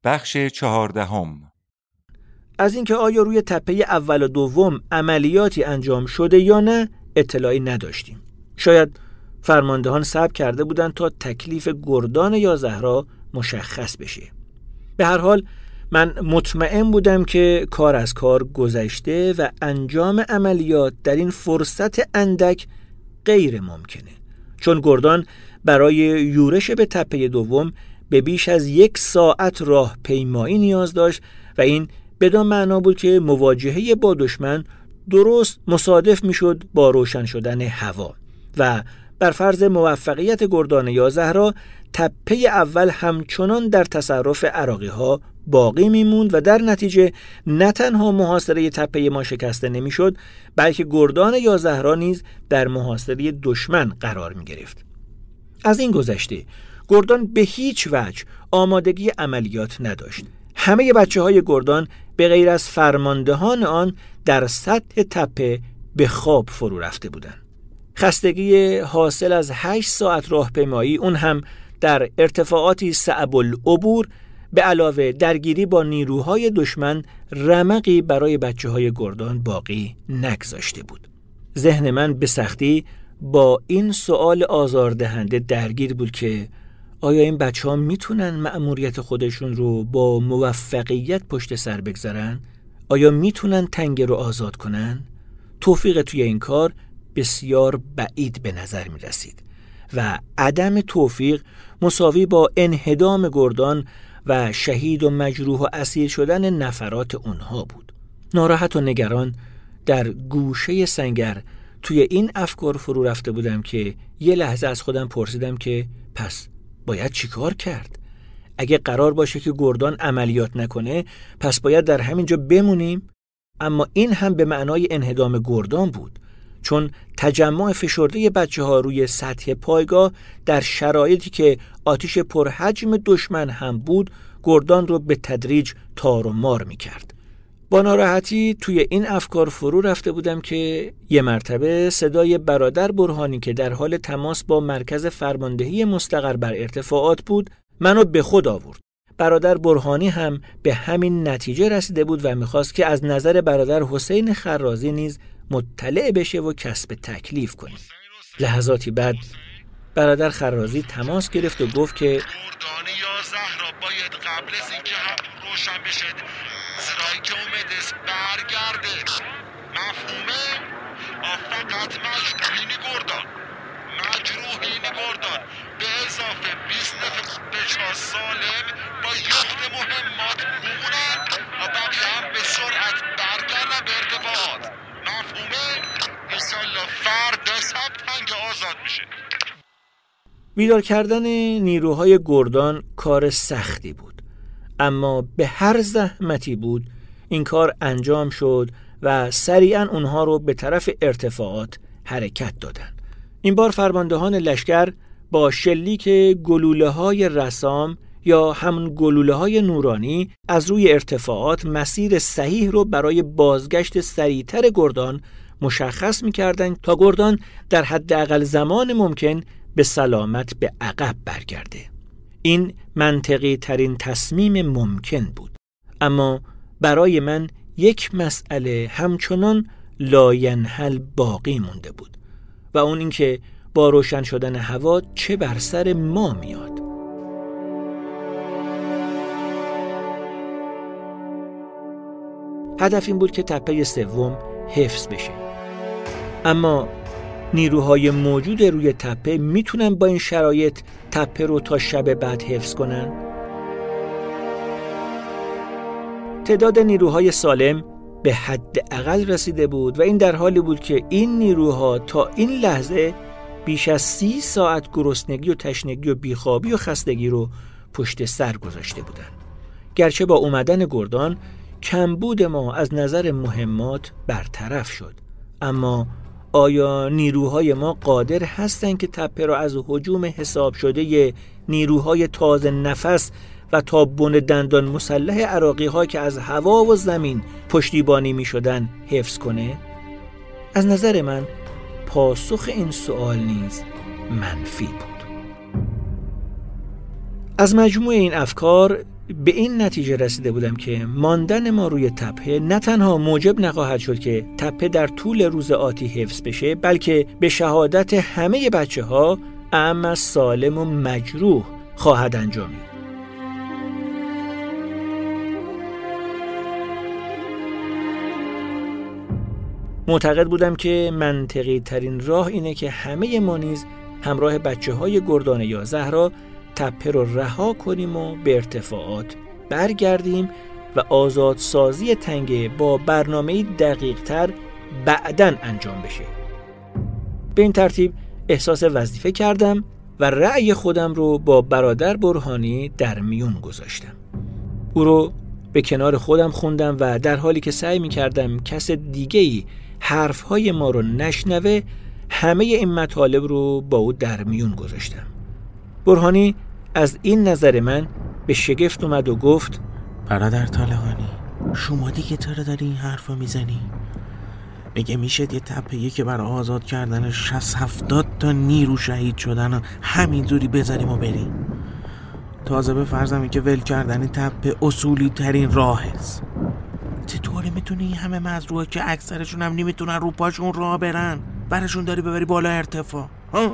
بخش 14. از اینکه آیا روی تپه اول و دوم عملیاتی انجام شده یا نه اطلاعی نداشتیم. شاید فرماندهان صبر کرده بودند تا تکلیف گردان یا زهرا مشخص بشه. به هر حال من مطمئن بودم که کار از کار گذشته و انجام عملیات در این فرصت اندک غیر ممکنه، چون گردان برای یورش به تپه دوم به بیش از 1 ساعت راه پیمایی نیاز داشت و این بدان معنا بود که مواجهه با دشمن درست مصادف میشد با روشن شدن هوا و بر فرض موفقیت گردان یا زهرا تپه اول همچنان در تصرف عراقی ها باقی میموند و در نتیجه نه تنها محاصره تپه ما شکسته نمیشد، بلکه گردان یا زهرا نیز در محاصره دشمن قرار می گرفت. از این گذشته گردان به هیچ وجه آمادگی عملیات نداشت. همه بچه‌های گردان به غیر از فرماندهان آن در سطح تپه به خواب فرو رفته بودند. خستگی حاصل از 8 ساعت راهپیمایی، اون هم در ارتفاعاتی صعب العبور، به علاوه درگیری با نیروهای دشمن، رمقی برای بچه‌های گردان باقی نگذاشته بود. ذهن من به سختی با این سوال آزاردهنده درگیر بود که آیا این بچه‌ها میتونن مأموریت خودشون رو با موفقیت پشت سر بگذارن؟ آیا میتونن تنگه رو آزاد کنن؟ توفیق توی این کار بسیار بعید به نظر می رسید و عدم توفیق مساوی با انهدام گردان و شهید و مجروح و اسیر شدن نفرات اونها بود. ناراحت و نگران در گوشه سنگر توی این افکار فرو رفته بودم که یه لحظه از خودم پرسیدم که پس باید چی کار کرد؟ اگه قرار باشه که گردان عملیات نکنه پس باید در همینجا بمونیم؟ اما این هم به معنای انهدام گردان بود، چون تجمع فشرده بچه‌ها روی سطح پایگاه در شرایطی که آتش پرحجم دشمن هم بود گردان رو به تدریج تار و مار می‌کرد. با ناراحتی توی این افکار فرو رفته بودم که یه مرتبه صدای برادر برهانی که در حال تماس با مرکز فرماندهی مستقر بر ارتفاعات بود منو به خود آورد. برادر برهانی هم به همین نتیجه رسیده بود و می‌خواست که از نظر برادر حسین خرازی نیز مطلع بشه و کسب تکلیف کنه. لحظاتی بعد برادر خرازی تماس گرفت و گفت که گردان یا زهرا باید قبل از اینکه روشن بشه زرایی که اومده برگرده. مفهومه؟ فقط مجروحین گردان به اضافه 20 نفر بچه‌ها سالم با یخت مهمات بمونن و بقیه هم به سرعت برگردن به ارتفاعات. مفهومه؟ انشالله فردا شب تنگ آزاد میشه. بیدار کردن نیروهای گردان کار سختی بود، اما به هر زحمتی بود این کار انجام شد و سریعا اونها رو به طرف ارتفاعات حرکت دادن. این بار فرماندهان لشکر با شلیک گلوله‌های رسام یا همون گلوله‌های نورانی از روی ارتفاعات مسیر صحیح رو برای بازگشت سریعتر گردان مشخص می‌کردند تا گردان در حداقل زمان ممکن به سلامت به عقب برگرده. این منطقی ترین تصمیم ممکن بود، اما برای من یک مسئله همچنان لاینحل باقی مونده بود و اون این که با روشن شدن هوا چه بر سر ما میاد. هدف این بود که تپه سوم حفظ بشه، اما نیروهای موجود روی تپه میتونن با این شرایط تپه رو تا شب بعد حفظ کنن؟ تعداد نیروهای سالم به حد اقل رسیده بود و این در حالی بود که این نیروها تا این لحظه بیش از 30 ساعت گرسنگی و تشنگی و بیخوابی و خستگی رو پشت سر گذاشته بودند. گرچه با اومدن گردان کمبود ما از نظر مهمات برطرف شد، اما آیا نیروهای ما قادر هستند که تپه را از هجوم حساب شده نیروهای تازه نفس و تا بن دندان مسلح عراقی ها که از هوا و زمین پشتیبانی می شدن حفظ کنه؟ از نظر من پاسخ این سوال نیز منفی بود. از مجموع این افکار به این نتیجه رسیده بودم که ماندن ما روی تپه نه تنها موجب نخواهد شد که تپه در طول روز آتی حفظ بشه، بلکه به شهادت همه بچه‌ها اعم از سالم و مجروح خواهد انجامید. معتقد بودم که منطقی ترین راه اینه که همه ما نیز همراه بچه‌های گردانه یا زهرا تپه رو رها کنیم و به ارتفاعات برگردیم و آزادسازی تنگه با برنامه‌ای دقیق‌تر بعداً انجام بشه. به این ترتیب احساس وظیفه کردم و رأی خودم رو با برادر برهانی در میون گذاشتم. او رو به کنار خودم خوندم و در حالی که سعی می‌کردم کس دیگه‌ای حرف‌های ما رو نشنوه، همه این مطالب رو با او در میون گذاشتم. برهانی از این نظر من به شگفت اومد و گفت: برادر طالقانی، شما دیگه چرا داری این حرفو میزنی؟ میگه میشه یه تپه‌ای که برای آزاد کردن 60-70 تا نیرو شهید شدن و همینجوری بذاریم و بریم؟ تازه به فرضم این که ول کردن این تپه اصولی ترین راه است. چطوری میتونی این همه مزروعه که اکثرشون هم نمیتونن رو پاشون راه برن برشون داری ببری بالا ارتفاع؟ ها؟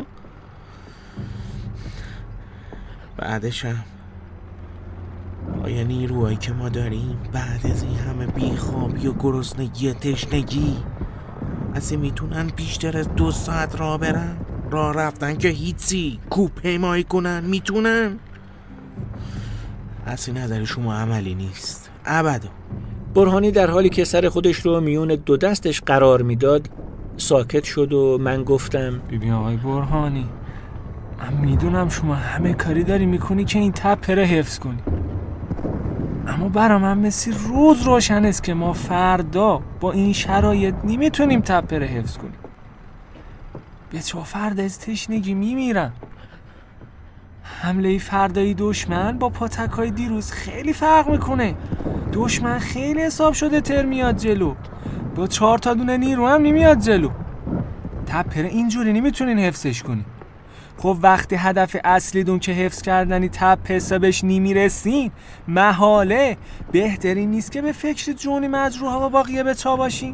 بعدش هم آیا نیروهایی که ما داریم بعد از این همه بیخوابی و گرسنگی و تشنگی اصلا میتونن بیشتر از 2 ساعت راه برن؟ راه رفتن که هیچی، کوه پیمایی کنن میتونن؟ اصلا نظر شما عملی نیست ابدا. برهانی در حالی که سر خودش رو میون 2 دستش قرار میداد ساکت شد و من گفتم: ببین آقای برهانی، من میدونم شما همه کاری داری میکنی که این تپه رو حفظ کنی، اما برا من مثل روز روشن است که ما فردا با این شرایط نمیتونیم تپه رو حفظ کنیم. بچه‌ها فردا از تشنگی میمیرن. حمله فردایی دشمن با پاتکای دیروز خیلی فرق میکنه. دشمن خیلی حساب شده تر میاد جلو، با 4 تا دونه نیرو هم نمیاد جلو. تپه رو اینجوری نمیتونین حفظش کنی. خب وقتی هدف اصلی دون که حفظ کردنی تپه حسابش نمیرسین، محاله بهترین نیست که به فکر جونی مجروحا و باقیه بچا باشین؟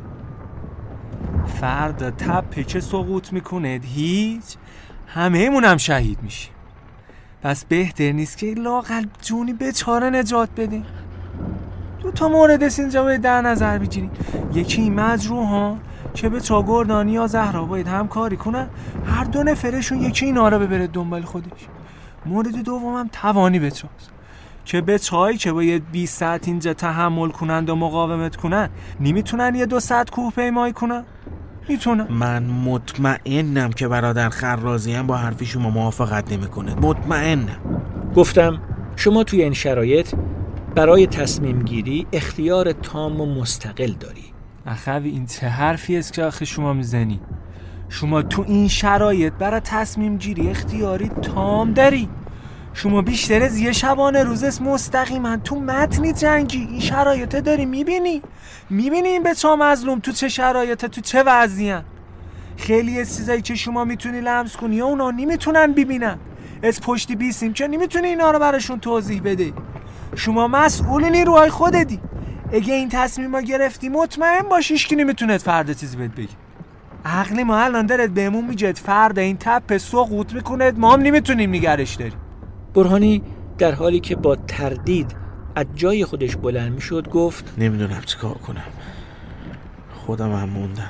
فردا تپه که سقوط میکنه هیچ، همه مون هم شهید میشیم. پس بهتر نیست که لااقل جونی بچاره نجات بدین. 2 تا مورد است اینجا باید در نظر بگیریم. یکی این مجروحا که به گردانی یا زهرا باید همکاری کنن، هر 2 نفرشون یکی اینا رو ببره دنبال خودش. مورد دوم هم توانی بچاست که بچه‌هایی که باید 20 ساعت اینجا تحمل کنند و مقاومت کنن نمیتونن یه 2 ساعت کوه پیمایی کنن؟ میتونن. من مطمئنم که برادر خرازی هم با حرفی شما موافقت نمیکنه. مطمئنم. گفتم: شما توی این شرایط برای تصمیم گیری اختیار تام و مستقل داری. اخوی این چه حرفی است که آخه شما میزنی؟ شما تو این شرایط برای تصمیم گیری اختیاری تام داری. شما بیشتر از یه شبانه روز است مستقیما تو متنی جنگی این شرایط داری میبینی این بچه‌ها مظلوم تو چه شرایط، تو چه وضعیه. خیلی از چیزایی که شما میتونی لمس کنی اونا نمیتونن ببینن. از پشتی بیسیم که نمیتونی اینا رو براشون توضیح بده. شما مسئول نیروهای خودتی. اگه این تصمیم ما گرفتی مطمئن باشیش که نمیتونید فردا چیزی بهت بگی. عقل ما الان دارد بهمون میگه فردا این تپه سقوط میکنه، ما هم نمیتونیم نگرش داریم. برهانی در حالی که با تردید از جای خودش بلند میشد گفت: نمیدونم چی کار کنم، خودم هم موندم.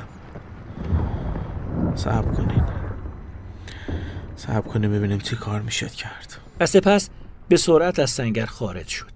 صبر کنین ببینیم چی کار میشد کرد. و سپس به سرعت از سنگر خارج شد.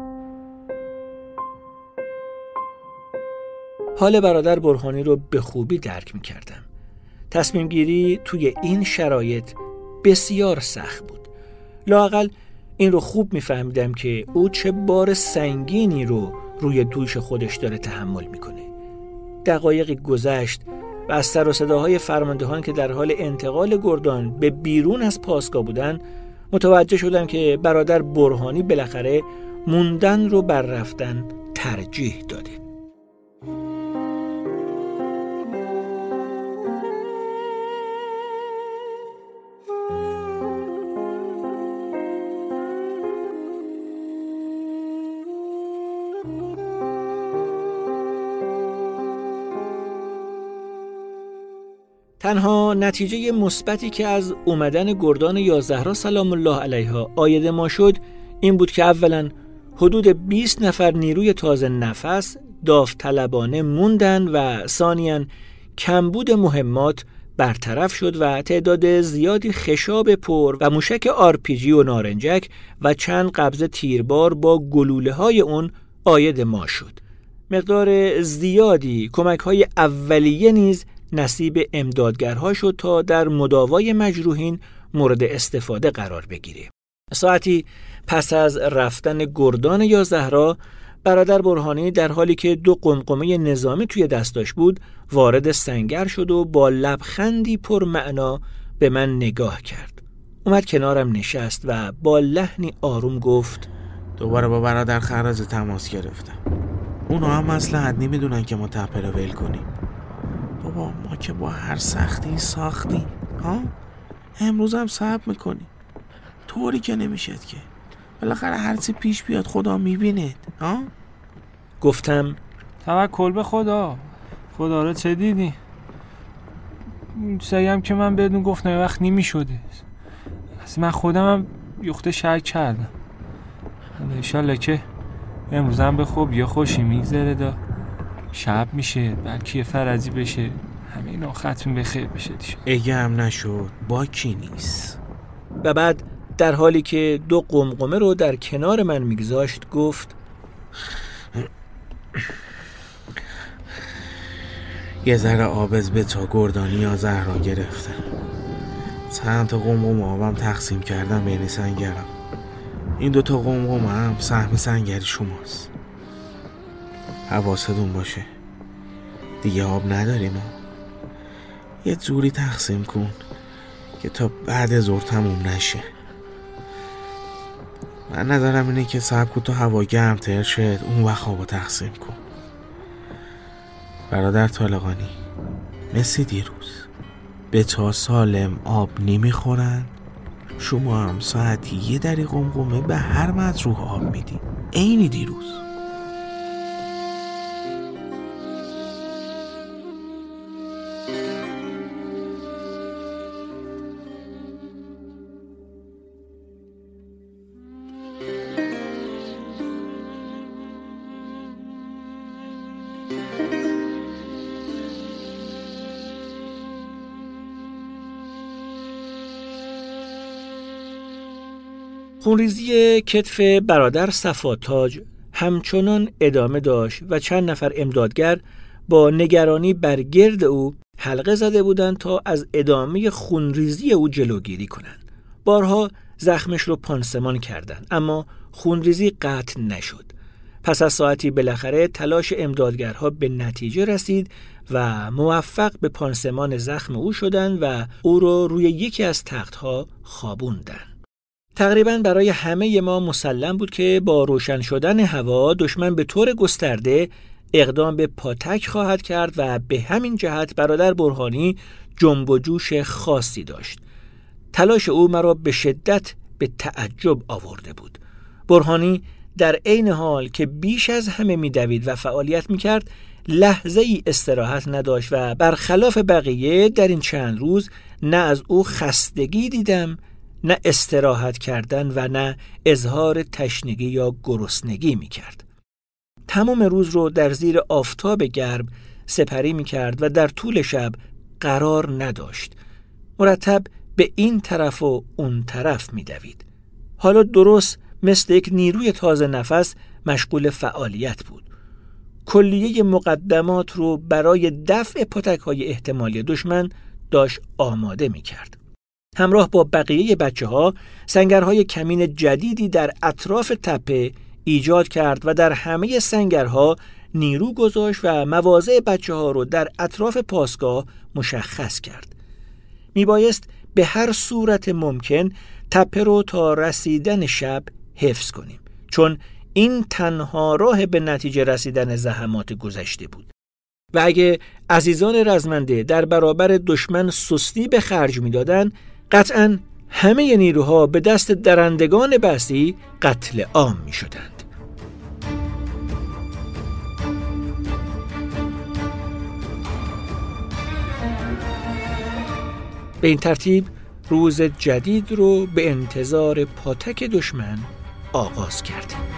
حال برادر برهانی رو به خوبی درک میکردم. تصمیم گیری توی این شرایط بسیار سخت بود. لااقل این رو خوب میفهمیدم که او چه بار سنگینی رو روی دوش خودش داره تحمل میکنه. دقایقی گذشت و از سر و صداهای فرماندهان که در حال انتقال گردان به بیرون از پاسگاه بودن متوجه شدم که برادر برهانی بالاخره موندن رو بر رفتن ترجیح داده. تنها نتیجه مثبتی که از اومدن گردان یا زهرا سلام الله علیها عاید ما شد این بود که اولا حدود 20 نفر نیروی تازه نفس داوطلبانه موندن و ثانیاً کمبود مهمات برطرف شد و تعداد زیادی خشاب پر و موشک RPG و نارنجک و چند قبض تیربار با گلوله‌های اون عاید ما شد. مقدار زیادی کمک‌های اولیه نیز نصیب امدادگرها شد تا در مداوای مجروحین مورد استفاده قرار بگیره. ساعتی پس از رفتن گردان یا زهرا، برادر برهانی در حالی که 2 قمقمه نظامی توی دستاش بود وارد سنگر شد و با لبخندی پر معنا به من نگاه کرد. اومد کنارم نشست و با لحنی آروم گفت: دوباره با برادر خراز تماس گرفتم. اونا هم مصلحت نمیدونن که ما تپه رو ول کنیم. بابا ما که با هر سختی ساختیم ها، امروز هم صبر میکنیم. طوری که نمیشد که، بالاخره هرچی پیش بیاد خدا میبیند ها. گفتم توکل به خدا. خدا رو چه دیدی؟ سعیم که من بدون گفتن وقت نمیشده. اصلا من خودم هم یخته شک کردم. انشالله که امروز هم به خوب یا خوشی میگذره دا شب میشه، بلکه فرضی بشه، همه اینا ختم به خیر بشه دیشه. اگه هم نشد باکی نیست. و بعد در حالی که 2 قمقمه رو در کنار من میگذاشت گفت: یه ذره آبز به تا گردانی یا زهرا گرفتم. چند تا قمقمه آبم تقسیم کردم بین سنگرم. این 2 تا قمقمه هم سهم سنگری شماست. حواستون باشه دیگه آب نداریم ها. یه جوری تقسیم کن که تا بعد ظهر تموم نشه. من نظرم اینه که صبر کن تا هوا گرم‌تر شد، اون وقت آبو تقسیم کن. برادر طالقانی، مثل دیروز به تا سالم آب نمیخورن، شما هم ساعتی 1 دری قمقمه به هر مجروح آب میدین، عین دیروز. خونریزی کتف برادر صفاتاج همچنان ادامه داشت و چند نفر امدادگر با نگرانی بر گرد او حلقه زده بودند تا از ادامه خونریزی او جلوگیری کنند. بارها زخمش رو پانسمان کردند اما خونریزی قطع نشد. پس از ساعتی بالاخره تلاش امدادگرها به نتیجه رسید و موفق به پانسمان زخم او شدند و او رو روی یکی از تخت‌ها خوابوندند. تقریباً برای همه ما مسلم بود که با روشن شدن هوا دشمن به طور گسترده اقدام به پاتک خواهد کرد و به همین جهت برادر برهانی جنب و جوش خاصی داشت. تلاش او مرا به شدت به تعجب آورده بود. برهانی در عین حال که بیش از همه می‌دوید و فعالیت می‌کرد، لحظه‌ای استراحت نداشت و برخلاف بقیه در این چند روز نه از او خستگی دیدم، نه استراحت کردن و نه اظهار تشنگی یا گرسنگی می‌کرد. تمام روز رو در زیر آفتاب گرم سپری می‌کرد و در طول شب قرار نداشت. مرتب به این طرف و اون طرف می‌دوید. حالا درست مثل یک نیروی تازه نفس مشغول فعالیت بود. کلیه مقدمات رو برای دفع پاتک‌های احتمالی دشمن داشت آماده می‌کرد. همراه با بقیه بچه‌ها سنگرهای کمین جدیدی در اطراف تپه ایجاد کرد و در همه سنگرها نیرو گذاشت و مواضع بچه‌ها رو در اطراف پاسگاه مشخص کرد. میبایست به هر صورت ممکن تپه رو تا رسیدن شب حفظ کنیم، چون این تنها راه به نتیجه رسیدن زحمات گذشته بود. و اگه عزیزان رزمنده در برابر دشمن سستی به خرج میدادن، قطعاً همه نیروها به دست درندگان بستی قتل عام می شدند. به این ترتیب روز جدید رو به انتظار پاتک دشمن آغاز کردیم.